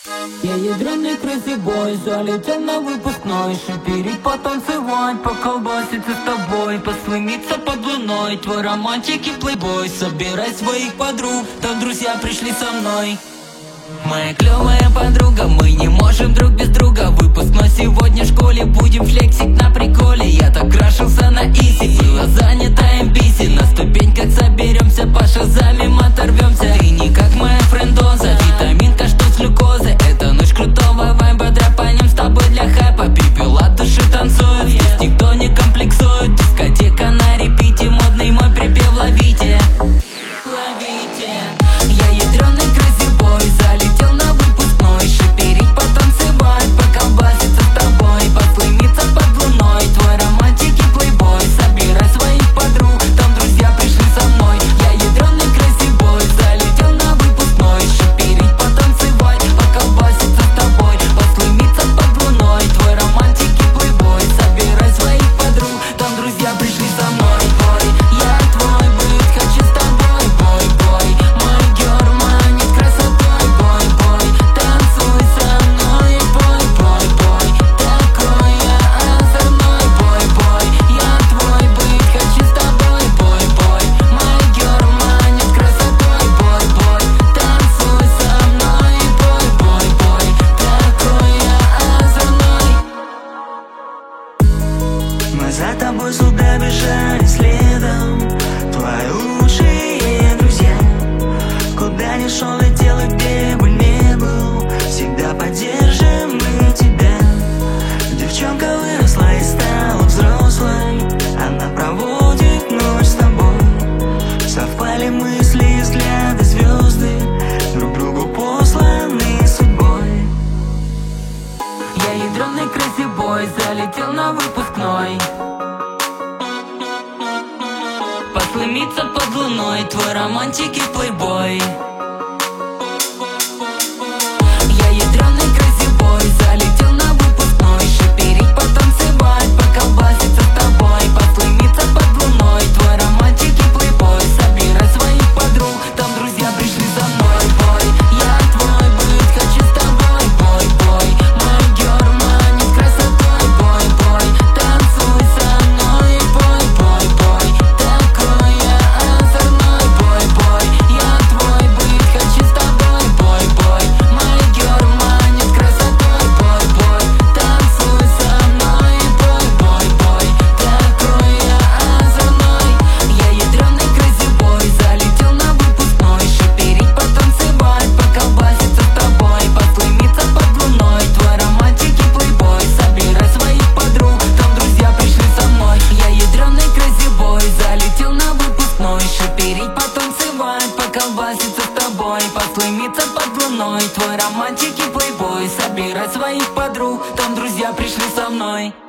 Я ядреный красивой, залетел на выпускной, шиперить, потанцевать, поколбаситься с тобой, послымиться под луной. Твой романтик и плейбой, собирай своих подруг, там друзья пришли со мной. Моя клевая подруга, мы не можем друг без друга. Выпускной сегодня в школе, будем флексить на приколе. Я так крашился на изи, было занято MBC. На ступеньках соберемся, по шазамим оторвемся. Ты не как моя френдоза, витаминка, что с глюкозой. Это ночь крутого вайба, драпанем с тобой для хайпа. Пепел от души танцует, здесь никто не комплексует. Дискотека на репите, модный мой припев ловите. Ловите. Я ядреный красивой, залетел на выпускной, шиперить, потанцевать, поколбаситься с тобой, послымиться под луной. Твой романтик и плейбой, собирай своих подруг, там друзья пришли со мной. Я ядреный красивой, залетел на выпускной, шиперить, потанцевать, поколбаситься с тобой, послымиться под луной. Твой романтик и плейбой, собирай своих подруг, там друзья пришли со мной. Бой, я твой быть, хочу с тобой, бой, мой гер манит красотой, бой, танцуй со мной, бой, такой я озорной, бой, я твой быть, хочу с тобой, бой, мой гер манит красотой, бой, танцуй со мной, бой, такой я озорной. Мы за тобой сюда бежали следом, твои лучшие друзья. Куда ни шел, летел и где бы не был, всегда поддержим мы тебя. Девчонка выросла и стала взрослой, она проводит ночь с тобой. Совпали мысли и взгляды, звезды друг другу посланы судьбой. Я ядреный красивой, залетел на выпускной, послымиться под луной. Твой романтик и плейбой. Я ядреный красивой, залетел на выпускной, шиперить, потанцевать, поколбаситься с тобой, послымиться под луной. Твой романтик и плейбой, собирай своих подруг, там друзья пришли со мной. Бой, я твой быть, хочу с тобой, бой, мой гер манит красотой, бой, танцуй со мной, бой, такой я озорной, бой, я твой быть, хочу с тобой, бой, мой гер манит красотой, бой, танцуй со мной, бой, такой я озорной. Я ядреный красивой, залетел на выпускной, шиперить, потанцевать, поколбаситься с тобой, послымиться под луной. Твой романтик и плейбой, собирай своих подруг, там друзья пришли со мной. Я ядреный красивой, залетел на выпускной, шиперить, потанцевать, поколбаситься с тобой, послымиться под луной. Твой романтик и плейбой, собирай своих подруг, там друзья пришли со мной.